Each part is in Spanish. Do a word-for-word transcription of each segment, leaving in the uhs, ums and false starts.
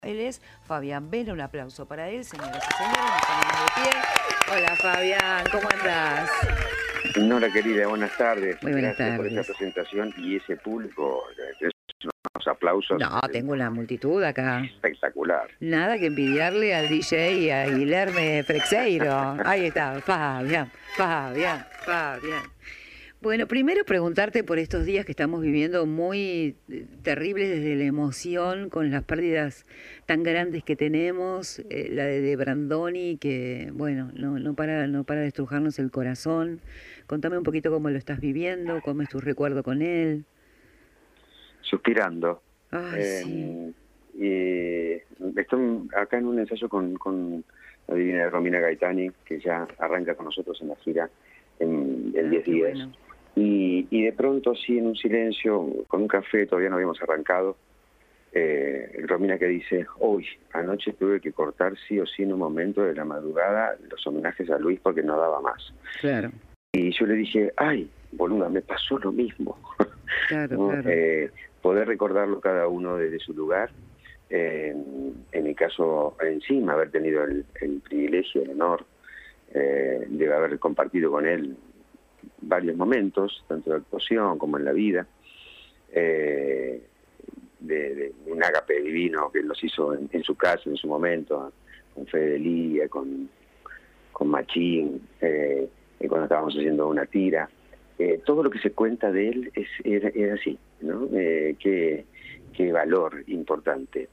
Él es Fabián Vena, un aplauso para él, señoras y señores, nos ponemos de pie. Hola Fabián, ¿cómo andás? Nora querida, buenas tardes. Muy buenas Gracias tardes. por esa presentación y ese público, unos aplausos. No, tengo una multitud acá. Espectacular. Nada que envidiarle al D J y a Guilherme Freixeiro. Ahí está, Fabián, Fabián, Fabián. Bueno, primero preguntarte por estos días que estamos viviendo muy terribles desde la emoción, con las pérdidas tan grandes que tenemos, eh, la de, de Brandoni, que bueno, no, no para, no para de estrujarnos el corazón. Contame un poquito cómo lo estás viviendo, cómo es tu recuerdo con él. Suspirando. Ay, eh, sí. Y estoy acá en un ensayo con, con la divina Romina Gaetani, que ya arranca con nosotros en la gira en diez Ah, días. bueno. Y, y de pronto, sí, en un silencio, con un café, todavía no habíamos arrancado, eh, Romina que dice, hoy, anoche tuve que cortar sí o sí en un momento de la madrugada los homenajes a Luis porque no daba más. Claro, Y yo le dije, ay, boluda, me pasó lo mismo. claro, ¿No? claro. Eh, poder recordarlo cada uno desde su lugar. Eh, en mi caso, encima, haber tenido el, el privilegio, el honor eh, de haber compartido con él varios momentos, tanto de actuación como en la vida, eh, de, de un ágape divino que nos hizo en, en su casa en su momento, con Fede Lía, con, con Machín, eh, cuando estábamos haciendo una tira. Eh, todo lo que se cuenta de él es, era, era así, ¿no? Eh, qué, qué valor importante,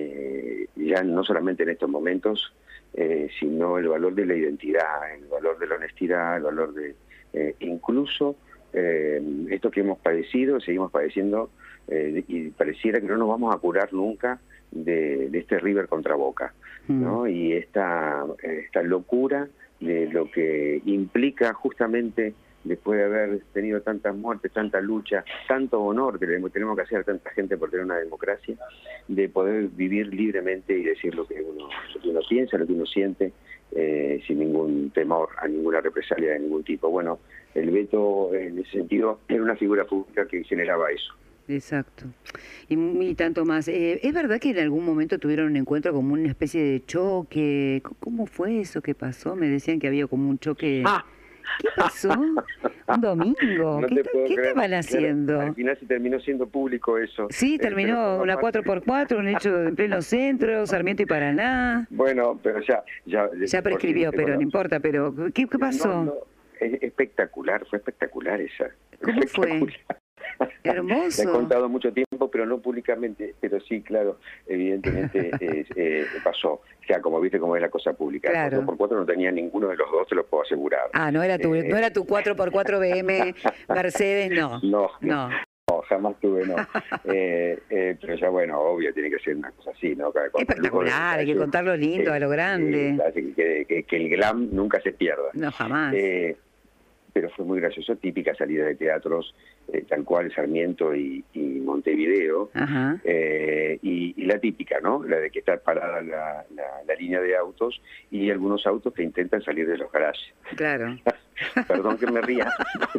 eh, ya no solamente en estos momentos, eh, sino el valor de la identidad, el valor de la honestidad, el valor de Eh, incluso eh, esto que hemos padecido, seguimos padeciendo, eh, y pareciera que no nos vamos a curar nunca de, de este River contra Boca, ¿no? Mm. Y esta, esta locura de lo que implica justamente, después de haber tenido tantas muertes, tanta lucha, tanto honor que tenemos que hacer a tanta gente por tener una democracia, de poder vivir libremente y decir lo que uno, lo que uno piensa, lo que uno siente, eh, sin ningún temor a ninguna represalia de ningún tipo. Bueno, el Beto en ese sentido era una figura pública que generaba eso. Exacto. Y, y tanto más. Eh, ¿Es verdad que en algún momento tuvieron un encuentro como una especie de choque? ¿Cómo fue eso que pasó? Me decían que había como un choque... ¡Ah! ¿Qué pasó? ¿Un domingo? No ¿Qué, te ta- puedo ¿qué creer. estaban haciendo? Claro, al final se terminó siendo público eso. Sí, Eh, pero terminó forma una parte- cuatro por cuatro, un hecho en pleno centro, Sarmiento y Paraná. Bueno, pero ya... Ya, Ya prescribió, porque, pero bueno, no importa. Pero ¿qué, qué pasó? No, no, es espectacular, fue espectacular esa. ¿Cómo fue? Espectacular. Hermoso. Le he contado mucho tiempo, pero no públicamente, pero sí, claro, evidentemente eh, eh, pasó. O sea, como viste cómo es la cosa pública. Claro. cuatro por cuatro no tenía ninguno de los dos, te lo puedo asegurar. Ah, no era tu, Eh, no era tu cuatro por cuatro B M Mercedes, no. No, No. no, jamás tuve, no. eh, eh, pero ya, bueno, obvio, tiene que ser una cosa así, ¿no? Con- con lujo de Espectacular, hay que detalle, contar lo lindo, eh, a lo grande. eh, así que, que, que el glam nunca se pierda. No, jamás. Eh, pero fue muy gracioso, típica salida de teatros, eh, tal cual Sarmiento y, y Montevideo, Ajá. eh, y, y la típica, ¿no? La de que está parada la, la, la línea de autos y algunos autos que intentan salir de los garajes. Claro. Perdón que me ría,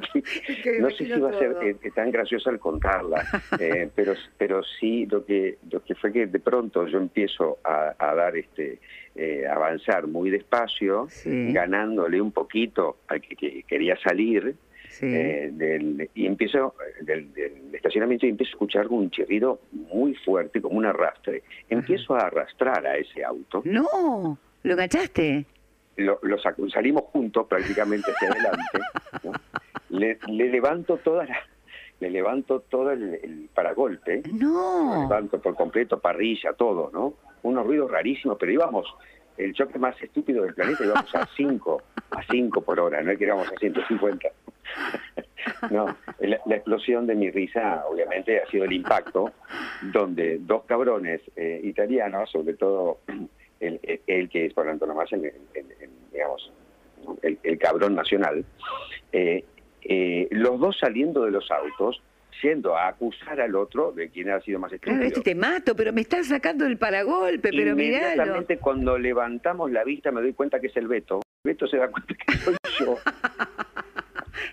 Que no sé si va a ser todo. eh, tan graciosa al contarla, eh, pero pero sí lo que lo que fue que de pronto yo empiezo a, a dar este eh, avanzar muy despacio, Sí. ganándole un poquito al que, que quería salir, Sí. eh, del, y empiezo del, del estacionamiento y empiezo a escuchar un chirrido muy fuerte, como un arrastre. Empiezo a arrastrar a ese auto. No, ¿lo enganchaste? Lo, lo sac- salimos juntos prácticamente hacia adelante, ¿no? le, le levanto toda la, le levanto todo el, el paragolpe, lo No. levanto por completo, parrilla, todo, ¿no? Unos ruidos rarísimos, pero íbamos, el choque más estúpido del planeta, íbamos a cinco, a cinco por hora, no es que íbamos a ciento cincuenta. No, la, la explosión de mi risa, obviamente, ha sido el impacto, donde dos cabrones eh, italianos, sobre todo el, el, el que es por antonomasia, el, el, el, digamos, el, el cabrón nacional, eh, eh, los dos saliendo de los autos, yendo a acusar al otro de quién ha sido más estúpido. Claro, este te mato, pero me estás sacando el paragolpe, pero miralo. Inmediatamente cuando levantamos la vista me doy cuenta que es el Beto. Beto se da cuenta que soy yo.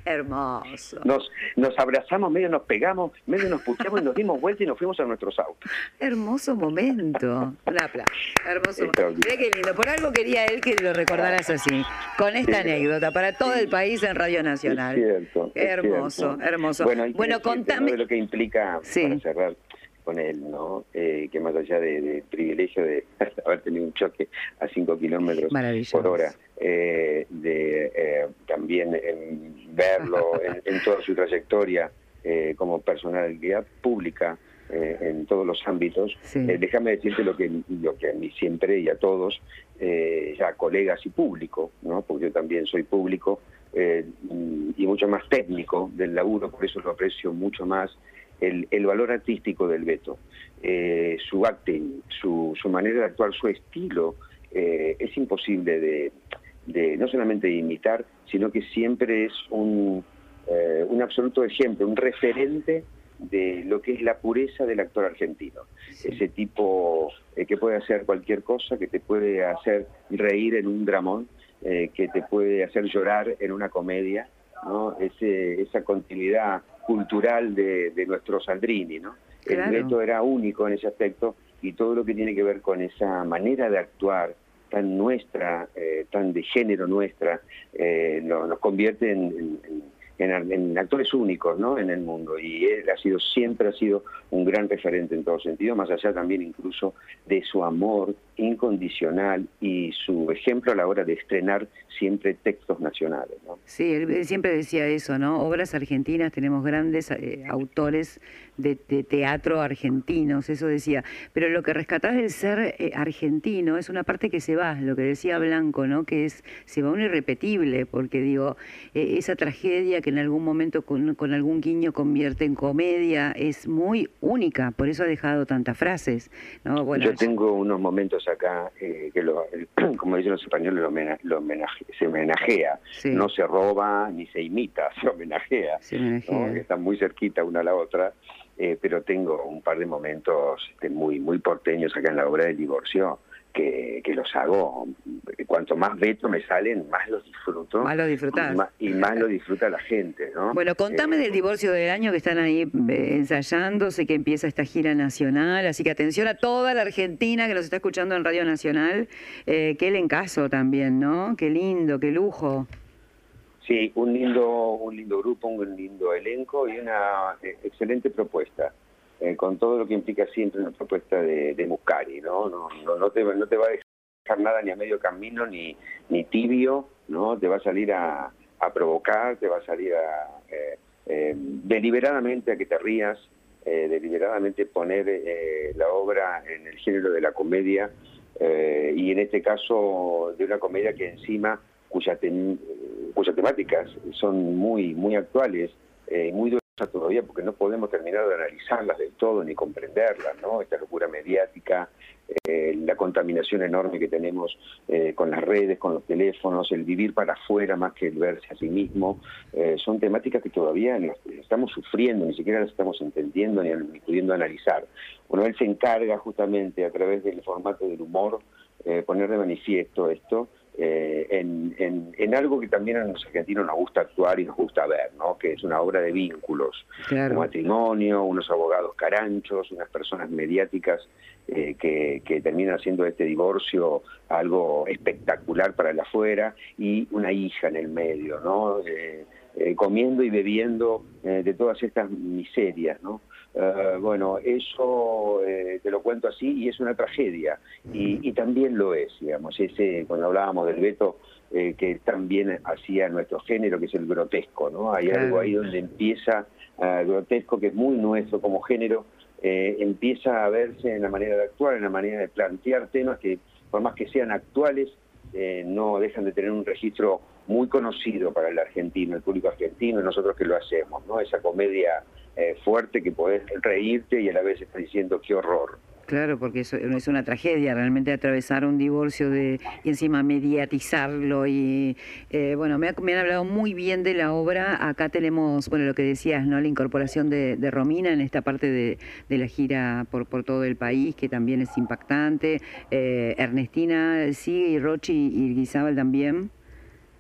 Hermoso. Nos, nos abrazamos, medio nos pegamos, medio nos puteamos y nos dimos vuelta y nos fuimos a nuestros autos. Hermoso momento. Un aplauso. Hermoso momento. Mirá qué lindo. Por algo quería él que lo recordaras así, con esta sí, anécdota, para todo el país en Radio Nacional. Es cierto. Es hermoso, cierto. hermoso. Bueno, bueno contame. ¿no? De lo que implica, sí. para cerrar con él, ¿no? Eh, que más allá del de privilegio de haber tenido un choque a cinco kilómetros por hora, eh, de eh, también en verlo en, en toda su trayectoria eh, como personalidad pública eh, en todos los ámbitos, sí. eh, déjame decirte lo que, lo que a mí siempre y a todos, eh, ya colegas y público, ¿no? Porque yo también soy público eh, y mucho más técnico del laburo, por eso lo aprecio mucho más. El, el valor artístico del Beto, eh, su acting, su, su manera de actuar, su estilo, eh, es imposible de, de no solamente de imitar, sino que siempre es un, eh, un absoluto ejemplo, un referente de lo que es la pureza del actor argentino. Sí. Ese tipo eh, que puede hacer cualquier cosa, que te puede hacer reír en un dramón, eh, que te puede hacer llorar en una comedia, ¿no? Ese, esa continuidad cultural de, de nuestro Sandrini, ¿no? Claro. El Beto era único en ese aspecto y todo lo que tiene que ver con esa manera de actuar tan nuestra, eh, tan de género nuestra, eh, no, nos convierte en, en, en, en actores únicos, ¿no? En el mundo, y él ha sido siempre ha sido un gran referente en todo sentido, más allá también incluso de su amor incondicional y su ejemplo a la hora de estrenar siempre textos nacionales, ¿no? Sí, él siempre decía eso, ¿no? Obras argentinas, tenemos grandes eh, autores de, de teatro argentinos, eso decía. Pero lo que rescatás del ser eh, argentino es una parte que se va, lo que decía Blanco, ¿no? Que es, se va un irrepetible, porque digo, eh, esa tragedia que en algún momento con, con algún guiño convierte en comedia es muy única, por eso ha dejado tantas frases, ¿no? Bueno, yo tengo unos momentos acá eh, que, lo, como dicen los españoles, lo, mena, lo homenaje, se homenajea, sí. No se roba ni se imita, se homenajea, se homenajea. ¿No? Están muy cerquita una a la otra, eh, pero tengo un par de momentos este, muy, muy porteños acá en la obra del divorcio, que, que los hago, cuanto más Beto me salen, más los disfruto. Más lo disfrutás. Y más, y más lo disfruta la gente, ¿no? Bueno, contame eh, del divorcio del año que están ahí eh, ensayando, sé que empieza esta gira nacional, así que atención a toda la Argentina que nos está escuchando en Radio Nacional, eh, qué elencazo también, ¿no? Qué lindo, qué lujo. Sí, un lindo, un lindo grupo, un lindo elenco y una eh, excelente propuesta. Eh, con todo lo que implica siempre una propuesta de, de Muscari, ¿no? No, no, no, te, no te va a dejar nada ni a medio camino ni, ni tibio, ¿no? Te va a salir a, a provocar, te va a salir a eh, eh, deliberadamente a que te rías, eh, deliberadamente poner eh, la obra en el género de la comedia eh, y en este caso de una comedia que encima cuya, tem, cuyas temáticas son muy, muy actuales, eh, muy todavía porque no podemos terminar de analizarlas del todo ni comprenderlas, ¿no? Esta locura mediática, eh, la contaminación enorme que tenemos eh, con las redes, con los teléfonos, el vivir para afuera más que el verse a sí mismo, eh, son temáticas que todavía no estamos sufriendo, ni siquiera las estamos entendiendo ni, ni pudiendo analizar. Bueno, él se encarga justamente a través del formato del humor eh, poner de manifiesto esto, Eh, en, en, en algo que también a los argentinos nos gusta actuar y nos gusta ver, ¿no? Que es una obra de vínculos, claro. Un matrimonio, unos abogados caranchos, unas personas mediáticas eh, que, que terminan haciendo este divorcio algo espectacular para el afuera y una hija en el medio, ¿no? Eh, eh, comiendo y bebiendo eh, de todas estas miserias, ¿no? Uh, bueno, eso eh, te lo cuento así y es una tragedia y, y también lo es, digamos, ese cuando hablábamos del Beto eh, que también hacía nuestro género, que es el grotesco, ¿no? Hay claro. Algo ahí donde empieza uh, grotesco, que es muy nuestro como género, eh, empieza a verse en la manera de actuar, en la manera de plantear temas que por más que sean actuales eh, no dejan de tener un registro muy conocido para el argentino, el público argentino, y nosotros que lo hacemos, ¿no? Esa comedia eh, fuerte que podés reírte y a la vez estás diciendo qué horror. Claro, porque eso es una tragedia, realmente atravesar un divorcio de y encima mediatizarlo y eh, bueno, me, ha, me han hablado muy bien de la obra. Acá tenemos, bueno, lo que decías, ¿no? La incorporación de, de Romina en esta parte de, de la gira por, por todo el país, que también es impactante. Eh, Ernestina sigue y Rochi y Guizábal también.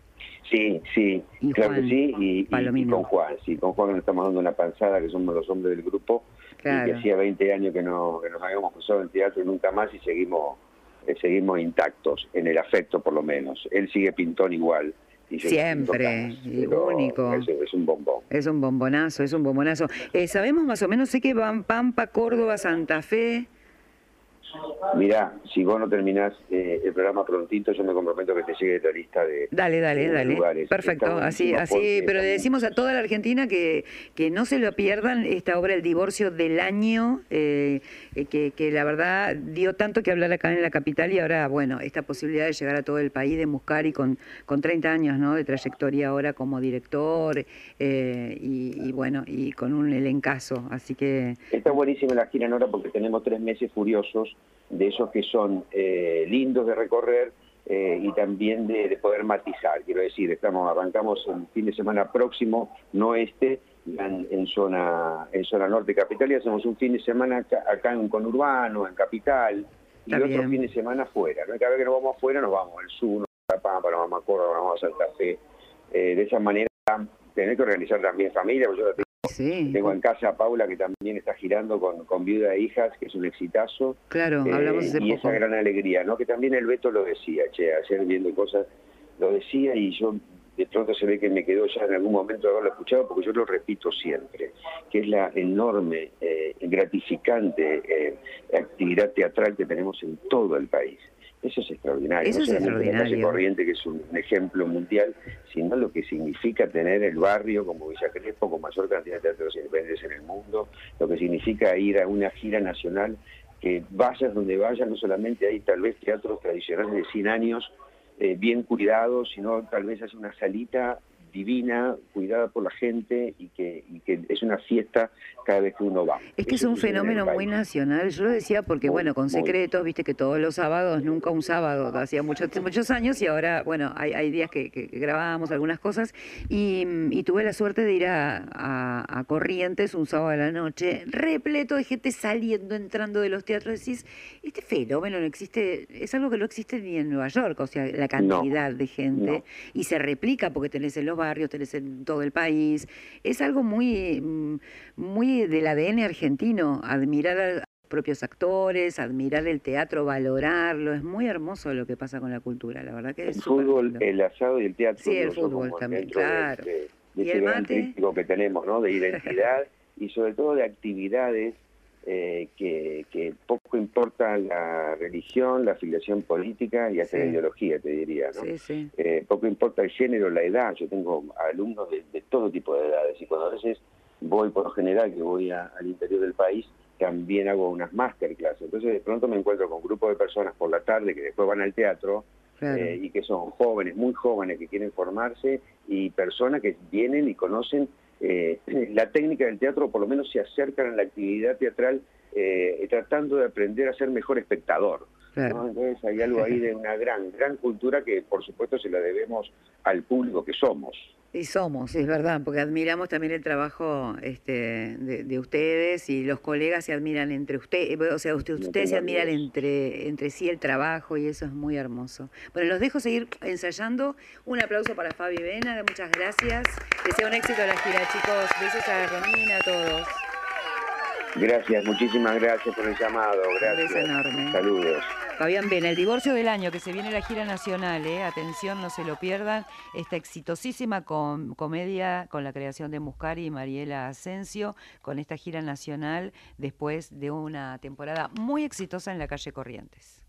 Sí, sí, Y claro que Juan sí, y, y- y Palomino. con Juan, sí, con Juan nos estamos dando una panzada, que somos los hombres del grupo, y que Claro. hacía veinte años que, no, que nos habíamos cruzado en teatro y nunca más, y seguimos, eh, seguimos intactos, en el afecto por lo menos. Él sigue pintón igual, y yo pinto Siempre, canas, y pero único. es, es un bombón. Es un bombonazo, es un bombonazo. Eh, sabemos más o menos, sé que van Pampa, Córdoba, Santa Fe. Mirá, si vos no terminás eh, el programa prontito, yo me comprometo que te llegue la lista de, Dale, dale, de dale. lugares. Perfecto, Está así, buenísimo así, porque pero le también- decimos a toda la Argentina que, que no se lo pierdan esta obra El Divorcio del Año, eh, eh, que, que la verdad dio tanto que hablar acá en la capital y ahora, bueno, esta posibilidad de llegar a todo el país de Muscari con, con treinta años, ¿no?, de trayectoria ahora como director, eh, y, y bueno, y con un elencazo, así que... Está buenísima la gira, Nora, porque tenemos tres meses furiosos, de esos que son eh, lindos de recorrer eh, y también de, de poder matizar. Quiero decir, estamos arrancamos el fin de semana próximo, no este, en, en zona en zona norte capital, y hacemos un fin de semana acá, acá en conurbano, en capital, y Está otro bien. fin de semana afuera. ¿No? Cada vez que nos vamos afuera, nos vamos al sur, nos vamos a Pampa, nos vamos a Córdoba, nos vamos a Santa Fe. Eh, de esa manera, tener que organizar también familia, porque yo la Sí, tengo en casa a Paula, que también está girando con, con Viuda e Hijas, que es un exitazo. claro, Eh, hablamos hace y poco. esa gran alegría, ¿no? Que también el Beto lo decía, che, ayer viendo cosas, lo decía y yo de pronto se ve que me quedó ya en algún momento de haberlo escuchado, porque yo lo repito siempre, que es la enorme, eh, gratificante eh, actividad teatral que tenemos en todo el país. Eso es extraordinario. Eso no es solamente la calle extraordinario. Corriente, que es un ejemplo mundial, sino lo que significa tener el barrio como Villa Crespo, con mayor cantidad de teatros independientes en el mundo, lo que significa ir a una gira nacional, que vayas donde vayas, no solamente hay tal vez teatros tradicionales de cien años, eh, bien cuidados, sino tal vez hace una salita divina, cuidada por la gente, y que, y que es una fiesta cada vez que uno va. Es que es Eso un sucede en el fenómeno muy país. nacional. Yo lo decía porque, Muy, bueno, con muy. Secretos, viste que todos los sábados, nunca un sábado, hacía muchos muchos años y ahora, bueno, hay, hay días que, que- que grabábamos algunas cosas y, y tuve la suerte de ir a, a- a Corrientes un sábado a la noche, repleto de gente saliendo, entrando de los teatros. Decís, este fenómeno no existe, es algo que no existe ni en Nueva York, o sea, la cantidad de gente, no. y se replica porque tenés en los barrios, tenés en todo el país. Es algo muy, mm, muy del A D N argentino, admirar a los propios actores, admirar el teatro, valorarlo. Es muy hermoso lo que pasa con la cultura, la verdad que es El súper fútbol, lindo. el asado y el teatro, Sí, el digo yo, fútbol como también, dentro de- claro. de, de ¿Y ese el gran mate? tríptico que tenemos, ¿no? De identidad y sobre todo de actividades eh, que, que poco importa la religión, la afiliación política y hasta Sí. la ideología, te diría, ¿no? Sí, sí. Eh, poco importa el género, la edad. Yo tengo alumnos de, de todo tipo de edades, y cuando a veces voy, por lo general, que voy a- al interior del país, también hago unas masterclass. Entonces de pronto me encuentro con grupos de personas por la tarde que después van al teatro, Claro. eh, y que son jóvenes, muy jóvenes, que quieren formarse, y personas que vienen y conocen eh, la técnica del teatro, o por lo menos se acercan a la actividad teatral eh, tratando de aprender a ser mejor espectador. Claro. ¿No? Entonces hay algo ahí de una gran, gran cultura que por supuesto se la debemos al público que somos. Y somos, es verdad, porque admiramos también el trabajo este, de, de ustedes, y los colegas se admiran entre ustedes, o sea, usted- No ustedes se tengo admiran dudas. entre, entre sí el trabajo, y eso es muy hermoso. Bueno, los dejo seguir ensayando. Un aplauso para Fabi Vena, muchas gracias. Que sea un éxito la gira, chicos. Besos a Romina, a todos. Gracias, muchísimas gracias por el llamado. Gracias. beso enorme. Saludos. Fabián Vena, El Divorcio del Año, que se viene la gira nacional, ¿eh? Atención, no se lo pierdan. Esta exitosísima com- comedia con la creación de Muscari y Mariela Asensio, con esta gira nacional después de una temporada muy exitosa en la calle Corrientes.